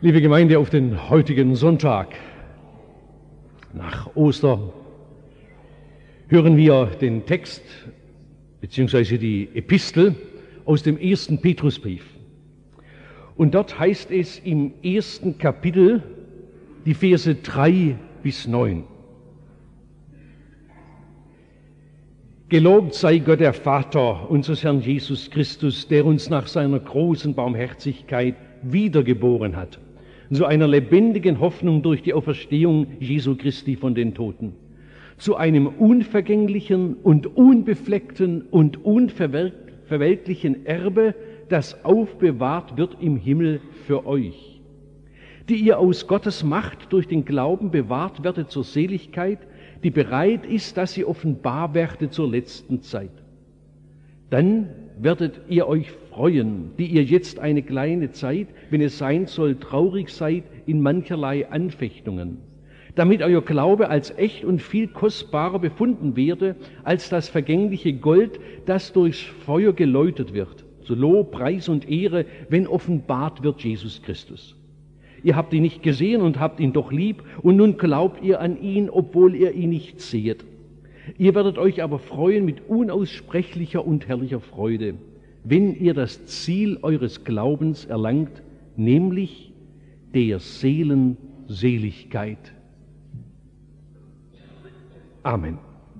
Liebe Gemeinde, auf den heutigen Sonntag nach Ostern hören wir den Text bzw. die Epistel aus dem 1. Petrusbrief. Und dort heißt es im 1. Kapitel die Verse 3 bis 9. Gelobt sei Gott der Vater unseres Herrn Jesus Christus, der uns nach seiner großen Barmherzigkeit wiedergeboren hat, zu einer lebendigen Hoffnung durch die Auferstehung Jesu Christi von den Toten, zu einem unvergänglichen und unbefleckten und unverwelklichen Erbe, das aufbewahrt wird im Himmel für euch, die ihr aus Gottes Macht durch den Glauben bewahrt werdet zur Seligkeit, die bereit ist, dass sie offenbar werde zur letzten Zeit. Dann werdet ihr euch freuen, die ihr jetzt eine kleine Zeit, wenn es sein soll, traurig seid in mancherlei Anfechtungen, damit euer Glaube als echt und viel kostbarer befunden werde, als das vergängliche Gold, das durchs Feuer geläutert wird, zu Lob, Preis und Ehre, wenn offenbart wird Jesus Christus. Ihr habt ihn nicht gesehen und habt ihn doch lieb, und nun glaubt ihr an ihn, obwohl ihr ihn nicht seht. Ihr werdet euch aber freuen mit unaussprechlicher und herrlicher Freude, wenn ihr das Ziel eures Glaubens erlangt, nämlich der Seelenseligkeit. Amen.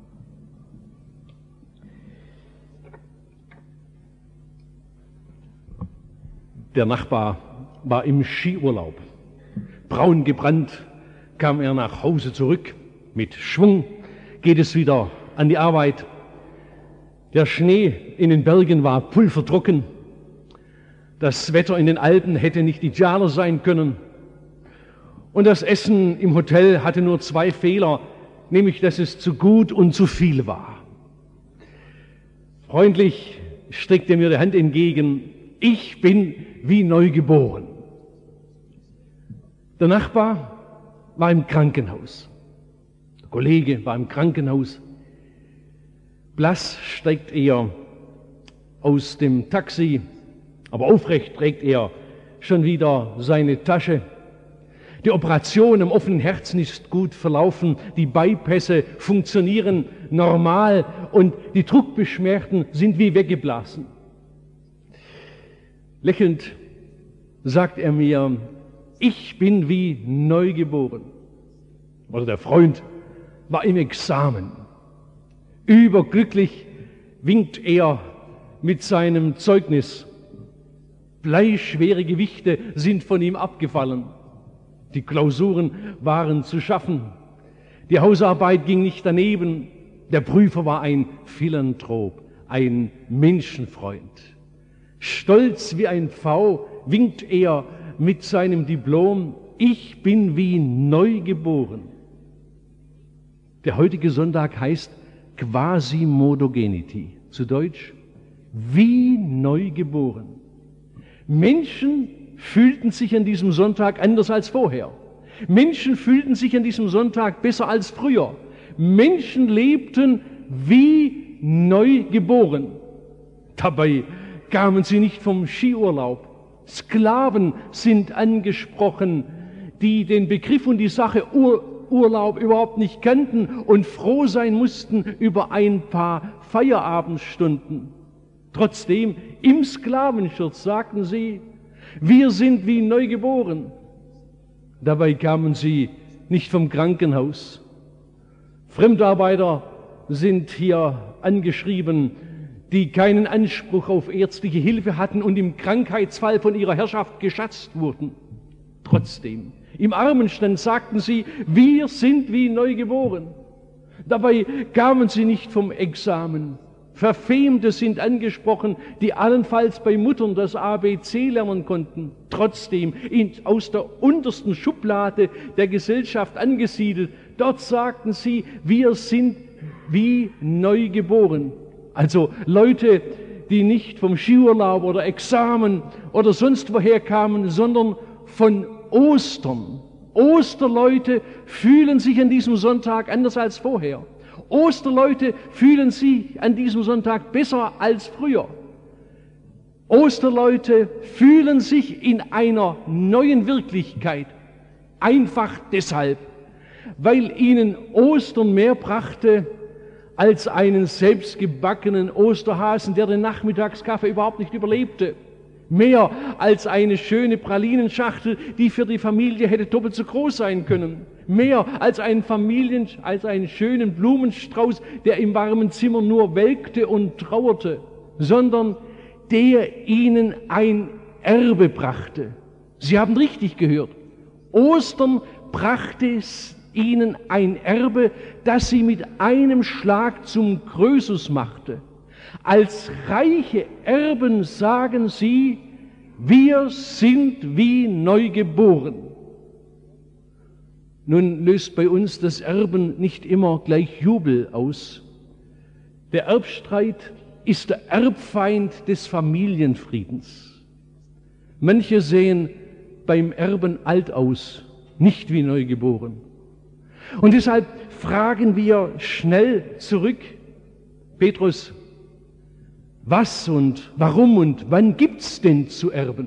Der Nachbar war im Skiurlaub. Braun gebrannt kam er nach Hause zurück. Mit Schwung geht es wieder an die Arbeit. Der Schnee in den Bergen war pulvertrocken. Das Wetter in den Alpen hätte nicht idealer sein können. Und das Essen im Hotel hatte nur 2 Fehler, nämlich dass es zu gut und zu viel war. Freundlich streckte mir die Hand entgegen. Ich bin wie neu geboren. Der Nachbar war im Krankenhaus. Der Kollege war im Krankenhaus. Blass steigt er aus dem Taxi, aber aufrecht trägt er schon wieder seine Tasche. Die Operation am offenen Herzen ist gut verlaufen, die Bypässe funktionieren normal und die Druckbeschwerden sind wie weggeblasen. Lächelnd sagt er mir, ich bin wie neugeboren. Oder der Freund war im Examen. Überglücklich winkt er mit seinem Zeugnis. Bleischwere Gewichte sind von ihm abgefallen. Die Klausuren waren zu schaffen. Die Hausarbeit ging nicht daneben. Der Prüfer war ein Philanthrop, ein Menschenfreund. Stolz wie ein Pfau winkt er mit seinem Diplom, ich bin wie neugeboren. Der heutige Sonntag heißt Quasimodogenity, zu Deutsch, wie neugeboren. Menschen fühlten sich an diesem Sonntag anders als vorher. Menschen fühlten sich an diesem Sonntag besser als früher. Menschen lebten wie neugeboren. Dabei kamen sie nicht vom Skiurlaub. Sklaven sind angesprochen, die den Begriff und die Sache Urlaub überhaupt nicht kannten und froh sein mussten über ein paar Feierabendstunden. Trotzdem, im Sklavenschutz sagten sie, wir sind wie neugeboren. Dabei kamen sie nicht vom Krankenhaus. Fremdarbeiter sind hier angeschrieben, die keinen Anspruch auf ärztliche Hilfe hatten und im Krankheitsfall von ihrer Herrschaft geschätzt wurden. Trotzdem, im Armenstand sagten sie, wir sind wie neugeboren. Dabei kamen sie nicht vom Examen. Verfemte sind angesprochen, die allenfalls bei Muttern das ABC lernen konnten. Trotzdem aus der untersten Schublade der Gesellschaft angesiedelt. Dort sagten sie, wir sind wie neugeboren. Also Leute, die nicht vom Skiurlaub oder Examen oder sonst woher kamen, sondern von Ostern. Osterleute fühlen sich an diesem Sonntag anders als vorher. Osterleute fühlen sich an diesem Sonntag besser als früher. Osterleute fühlen sich in einer neuen Wirklichkeit, einfach deshalb, weil ihnen Ostern mehr brachte als einen selbstgebackenen Osterhasen, der den Nachmittagskaffee überhaupt nicht überlebte. Mehr als eine schöne Pralinenschachtel, die für die Familie hätte doppelt so groß sein können. Mehr als einen schönen Blumenstrauß, der im warmen Zimmer nur welkte und trauerte, sondern der ihnen ein Erbe brachte. Sie haben richtig gehört. Ostern brachte ihnen ein Erbe, das sie mit einem Schlag zum Krösus machte. Als reiche Erben sagen sie, wir sind wie neu geboren. Nun löst bei uns das Erben nicht immer gleich Jubel aus. Der Erbstreit ist der Erbfeind des Familienfriedens. Manche sehen beim Erben alt aus, nicht wie neu geboren. Und deshalb fragen wir schnell zurück, Petrus, was und warum und wann gibt's denn zu erben?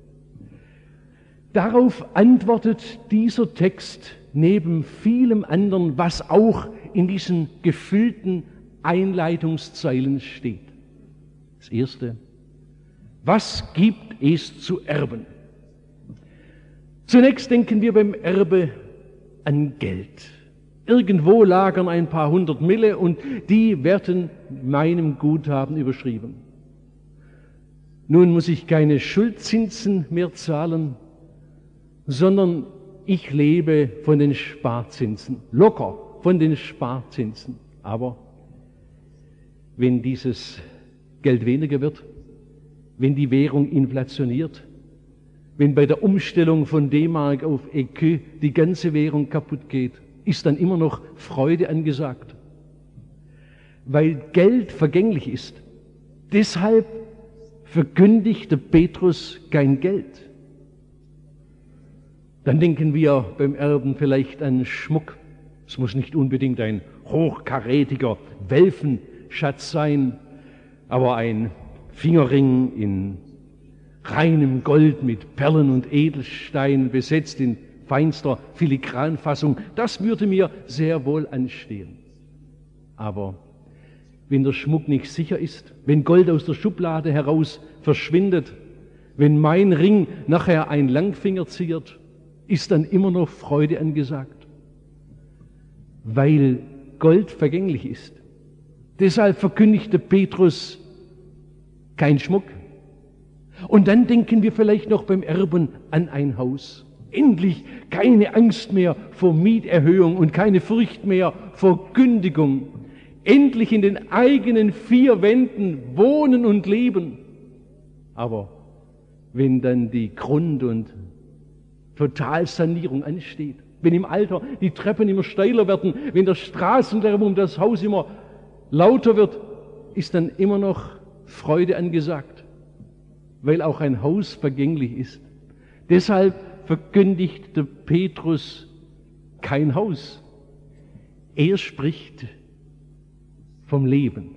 Darauf antwortet dieser Text neben vielem anderen, was auch in diesen gefüllten Einleitungszeilen steht. Das Erste, was gibt es zu erben? Zunächst denken wir beim Erbe an Geld. Irgendwo lagern ein paar 100 Mille und die werden meinem Guthaben überschrieben. Nun muss ich keine Schuldzinsen mehr zahlen, sondern ich lebe von den Sparzinsen, locker von den Sparzinsen. Aber wenn dieses Geld weniger wird, wenn die Währung inflationiert, wenn bei der Umstellung von D-Mark auf ECU die ganze Währung kaputt geht, ist dann immer noch Freude angesagt. Weil Geld vergänglich ist. Deshalb verkündigte Petrus kein Geld. Dann denken wir beim Erben vielleicht an Schmuck. Es muss nicht unbedingt ein hochkarätiger Welfenschatz sein, aber ein Fingerring in reinem Gold mit Perlen und Edelsteinen besetzt in feinster Filigranfassung, das würde mir sehr wohl anstehen. Aber wenn der Schmuck nicht sicher ist, wenn Gold aus der Schublade heraus verschwindet, wenn mein Ring nachher ein Langfinger ziert, ist dann immer noch Freude angesagt, weil Gold vergänglich ist. Deshalb verkündigte Petrus kein Schmuck. Und dann denken wir vielleicht noch beim Erben an ein Haus. Endlich keine Angst mehr vor Mieterhöhung und keine Furcht mehr vor Kündigung. Endlich in den eigenen 4 Wänden wohnen und leben. Aber wenn dann die Grund- und Totalsanierung ansteht, wenn im Alter die Treppen immer steiler werden, wenn der Straßenlärm um das Haus immer lauter wird, ist dann immer noch Freude angesagt, weil auch ein Haus vergänglich ist. Deshalb verkündigte Petrus kein Haus. Er spricht vom Leben.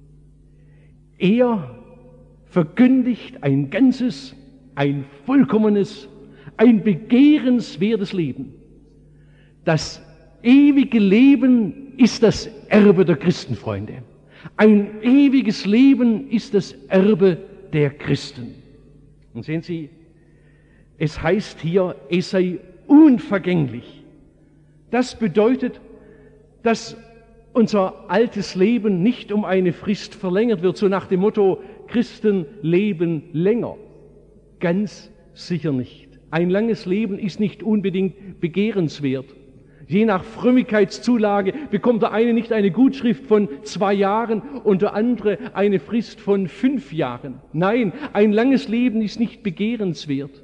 Er verkündigt ein ganzes, ein vollkommenes, ein begehrenswertes Leben. Das ewige Leben ist das Erbe der Christenfreunde. Ein ewiges Leben ist das Erbe der Christen. Und sehen Sie, es heißt hier, es sei unvergänglich. Das bedeutet, dass unser altes Leben nicht um eine Frist verlängert wird, so nach dem Motto, Christen leben länger. Ganz sicher nicht. Ein langes Leben ist nicht unbedingt begehrenswert. Je nach Frömmigkeitszulage bekommt der eine nicht eine Gutschrift von 2 Jahren und der andere eine Frist von 5 Jahren. Nein, ein langes Leben ist nicht begehrenswert.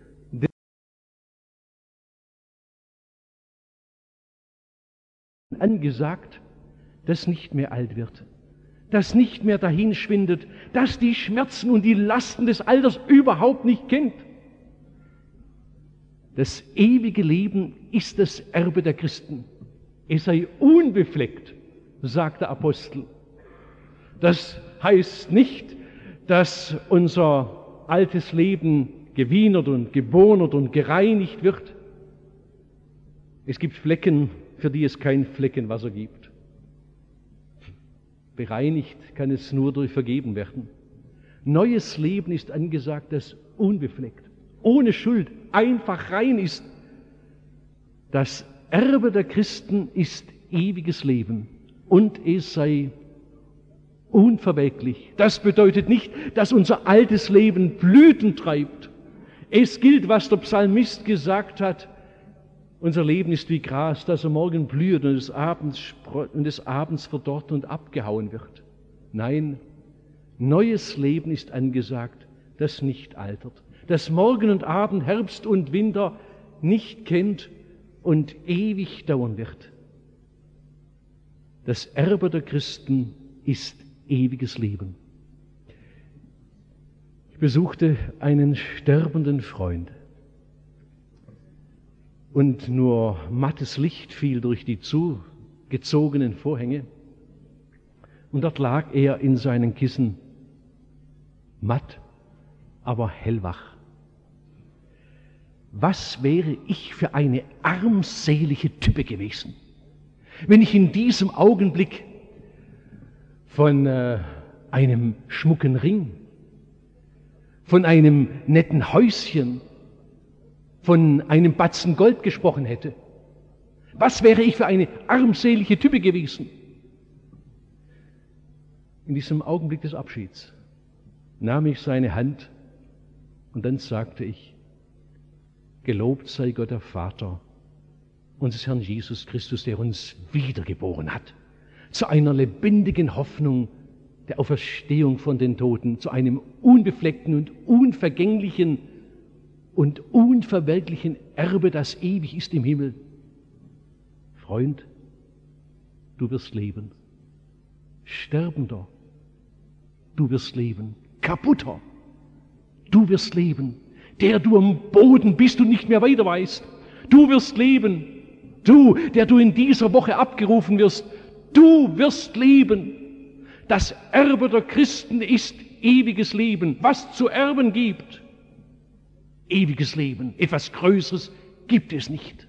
Angesagt, dass nicht mehr alt wird, dass nicht mehr dahinschwindet, dass die Schmerzen und die Lasten des Alters überhaupt nicht kennt. Das ewige Leben ist das Erbe der Christen. Es sei unbefleckt, sagt der Apostel. Das heißt nicht, dass unser altes Leben gewienert und gebonert und gereinigt wird. Es gibt Flecken, für die es kein Fleckenwasser gibt. Bereinigt kann es nur durch Vergeben werden. Neues Leben ist angesagt, das unbefleckt, ohne Schuld, einfach rein ist. Das Erbe der Christen ist ewiges Leben und es sei unverwelklich. Das bedeutet nicht, dass unser altes Leben Blüten treibt. Es gilt, was der Psalmist gesagt hat: Unser Leben ist wie Gras, das am Morgen blüht und des Abends verdorrt und abgehauen wird. Nein, neues Leben ist angesagt, das nicht altert, das Morgen und Abend, Herbst und Winter nicht kennt und ewig dauern wird. Das Erbe der Christen ist ewiges Leben. Ich besuchte einen sterbenden Freund und nur mattes Licht fiel durch die zugezogenen Vorhänge und dort lag er in seinen Kissen, matt, aber hellwach. Was wäre ich für eine armselige Type gewesen, wenn ich in diesem Augenblick von einem schmucken Ring, von einem netten Häuschen, von einem Batzen Gold gesprochen hätte. Was wäre ich für eine armselige Type gewesen? In diesem Augenblick des Abschieds nahm ich seine Hand und dann sagte ich: Gelobt sei Gott der Vater unseres Herrn Jesus Christus, der uns wiedergeboren hat, zu einer lebendigen Hoffnung der Auferstehung von den Toten, zu einem unbefleckten und unvergänglichen und unverwelklichen Erbe, das ewig ist im Himmel. Freund, du wirst leben. Sterbender, du wirst leben. Kaputter, du wirst leben. Der du am Boden bist und nicht mehr weiter weißt, du wirst leben. Du, der du in dieser Woche abgerufen wirst, du wirst leben. Das Erbe der Christen ist ewiges Leben. Was zu erben gibt, ewiges Leben. Etwas Größeres gibt es nicht.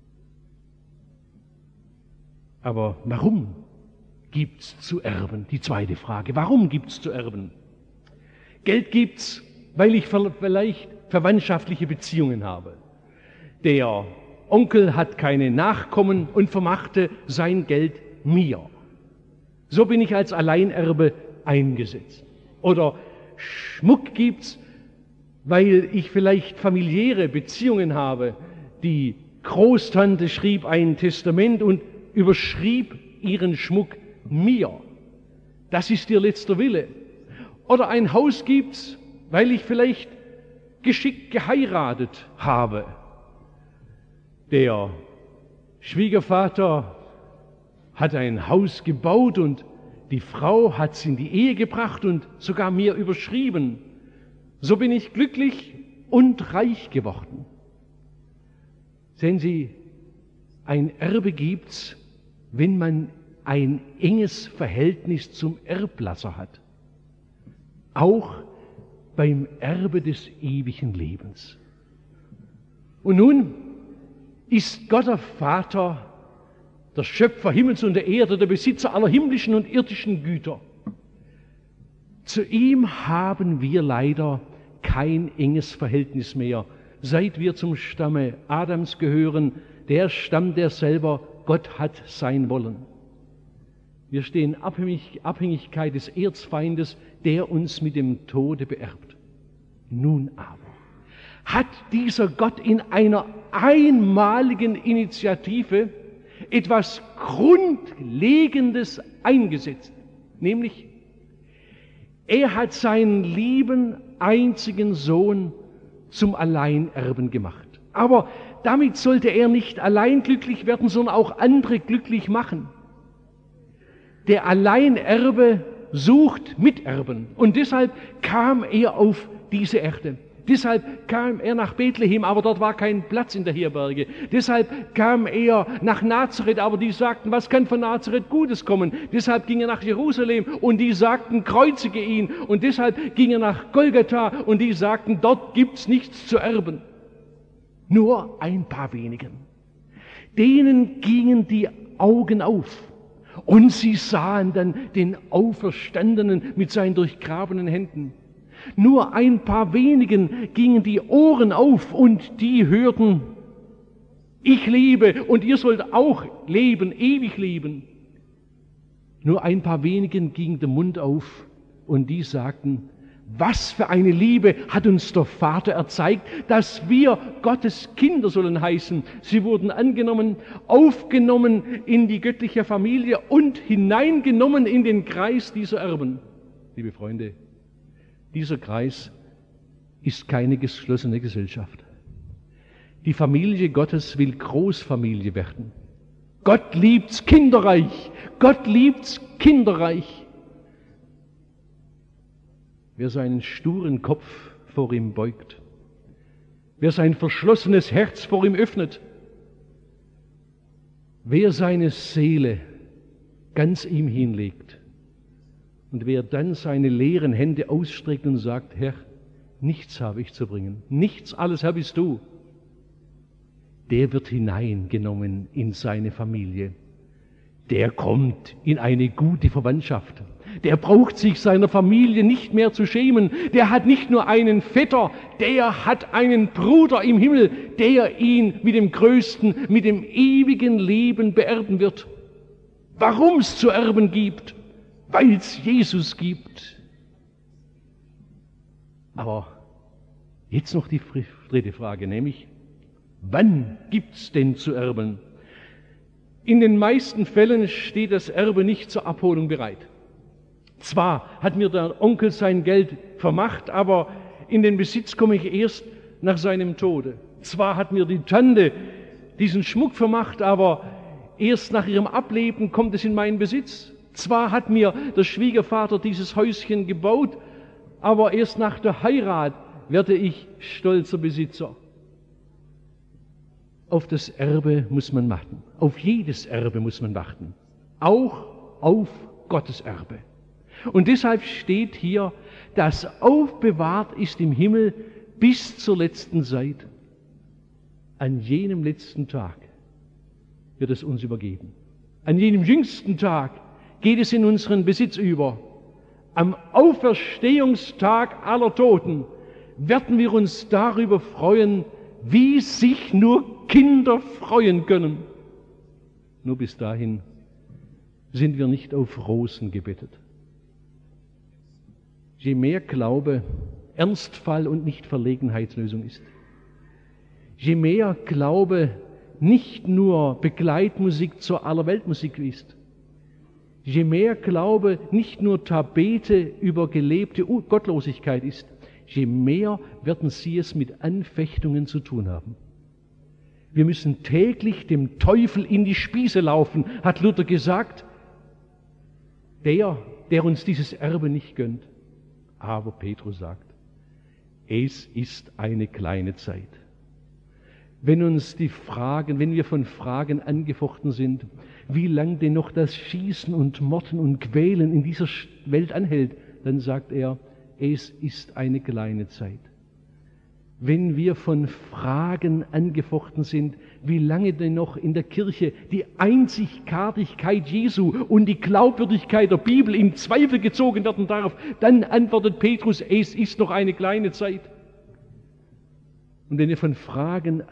Aber warum gibt's zu erben? Die zweite Frage. Warum gibt's zu erben? Geld gibt's, weil ich vielleicht verwandtschaftliche Beziehungen habe. Der Onkel hat keine Nachkommen und vermachte sein Geld mir. So bin ich als Alleinerbe eingesetzt. Oder Schmuck gibt's, weil ich vielleicht familiäre Beziehungen habe. Die Großtante schrieb ein Testament und überschrieb ihren Schmuck mir. Das ist ihr letzter Wille. Oder ein Haus gibt's, weil ich vielleicht geschickt geheiratet habe. Der Schwiegervater hat ein Haus gebaut und die Frau hat es in die Ehe gebracht und sogar mir überschrieben. So bin ich glücklich und reich geworden. Sehen Sie, ein Erbe gibt's, wenn man ein enges Verhältnis zum Erblasser hat. Auch beim Erbe des ewigen Lebens. Und nun ist Gott der Vater, der Schöpfer Himmels und der Erde, der Besitzer aller himmlischen und irdischen Güter. Zu ihm haben wir leider kein enges Verhältnis mehr, seit wir zum Stamme Adams gehören, der Stamm, der selber Gott hat sein wollen. Wir stehen in Abhängigkeit des Erzfeindes, der uns mit dem Tode beerbt. Nun aber hat dieser Gott in einer einmaligen Initiative etwas Grundlegendes eingesetzt, nämlich er hat seinen lieben einzigen Sohn zum Alleinerben gemacht. Aber damit sollte er nicht allein glücklich werden, sondern auch andere glücklich machen. Der Alleinerbe sucht Miterben und deshalb kam er auf diese Erde. Deshalb kam er nach Bethlehem, aber dort war kein Platz in der Herberge. Deshalb kam er nach Nazareth, aber die sagten, was kann von Nazareth Gutes kommen? Deshalb ging er nach Jerusalem und die sagten, kreuzige ihn. Und deshalb ging er nach Golgatha und die sagten, dort gibt's nichts zu erben. Nur ein paar wenigen. Denen gingen die Augen auf und sie sahen dann den Auferstandenen mit seinen durchgrabenen Händen. Nur ein paar wenigen gingen die Ohren auf und die hörten, ich lebe und ihr sollt auch leben, ewig leben. Nur ein paar wenigen ging der Mund auf und die sagten, was für eine Liebe hat uns der Vater erzeigt, dass wir Gottes Kinder sollen heißen. Sie wurden angenommen, aufgenommen in die göttliche Familie und hineingenommen in den Kreis dieser Erben. Liebe Freunde, dieser Kreis ist keine geschlossene Gesellschaft. Die Familie Gottes will Großfamilie werden. Gott liebt's kinderreich. Gott liebt's kinderreich. Wer seinen sturen Kopf vor ihm beugt, wer sein verschlossenes Herz vor ihm öffnet, wer seine Seele ganz ihm hinlegt, und wer dann seine leeren Hände ausstreckt und sagt, Herr, nichts habe ich zu bringen, nichts, alles Herr bist du, der wird hineingenommen in seine Familie. Der kommt in eine gute Verwandtschaft. Der braucht sich seiner Familie nicht mehr zu schämen. Der hat nicht nur einen Vetter, der hat einen Bruder im Himmel, der ihn mit dem Größten, mit dem ewigen Leben beerben wird. Warum es zu erben gibt? Weil es Jesus gibt. Aber jetzt noch die dritte Frage, nämlich, wann gibt's denn zu erben? In den meisten Fällen steht das Erbe nicht zur Abholung bereit. Zwar hat mir der Onkel sein Geld vermacht, aber in den Besitz komme ich erst nach seinem Tode. Zwar hat mir die Tante diesen Schmuck vermacht, aber erst nach ihrem Ableben kommt es in meinen Besitz. Zwar hat mir der Schwiegervater dieses Häuschen gebaut, aber erst nach der Heirat werde ich stolzer Besitzer. Auf das Erbe muss man warten. Auf jedes Erbe muss man warten. Auch auf Gottes Erbe. Und deshalb steht hier, das aufbewahrt ist im Himmel bis zur letzten Zeit. An jenem letzten Tag wird es uns übergeben. An jenem jüngsten Tag geht es in unseren Besitz über. Am Auferstehungstag aller Toten werden wir uns darüber freuen, wie sich nur Kinder freuen können. Nur bis dahin sind wir nicht auf Rosen gebettet. Je mehr Glaube Ernstfall und nicht Verlegenheitslösung ist, je mehr Glaube nicht nur Begleitmusik zur Allerweltmusik ist, je mehr Glaube nicht nur Tapete über gelebte Gottlosigkeit ist, je mehr werden sie es mit Anfechtungen zu tun haben. Wir müssen täglich dem Teufel in die Spieße laufen, hat Luther gesagt, der uns dieses Erbe nicht gönnt. Aber Petrus sagt, es ist eine kleine Zeit. Wenn wir von Fragen angefochten sind, wie lang denn noch das Schießen und Morden und Quälen in dieser Welt anhält, dann sagt er, es ist eine kleine Zeit. Wenn wir von Fragen angefochten sind, wie lange denn noch in der Kirche die Einzigartigkeit Jesu und die Glaubwürdigkeit der Bibel in Zweifel gezogen werden darf, dann antwortet Petrus, es ist noch eine kleine Zeit. Und wenn wir von Fragen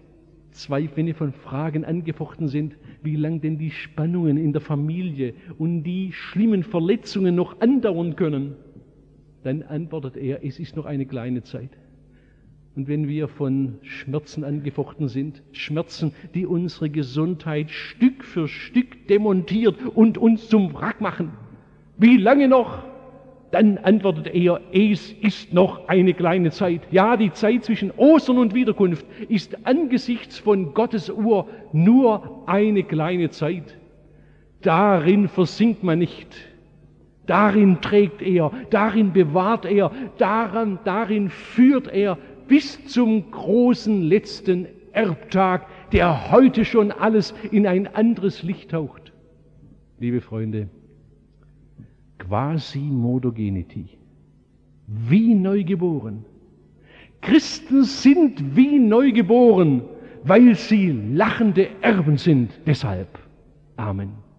angefochten sind, wie lang denn die Spannungen in der Familie und die schlimmen Verletzungen noch andauern können, dann antwortet er, es ist noch eine kleine Zeit. Und wenn wir von Schmerzen angefochten sind, Schmerzen, die unsere Gesundheit Stück für Stück demontiert und uns zum Wrack machen, wie lange noch? Dann antwortet er, es ist noch eine kleine Zeit. Ja, die Zeit zwischen Ostern und Wiederkunft ist angesichts von Gottes Uhr nur eine kleine Zeit. Darin versinkt man nicht. Darin trägt er, darin bewahrt er, darin führt er bis zum großen letzten Erbtag, der heute schon alles in ein anderes Licht taucht. Liebe Freunde, Quasi-Modogenity, wie neugeboren. Christen sind wie neugeboren, weil sie lachende Erben sind. Deshalb. Amen.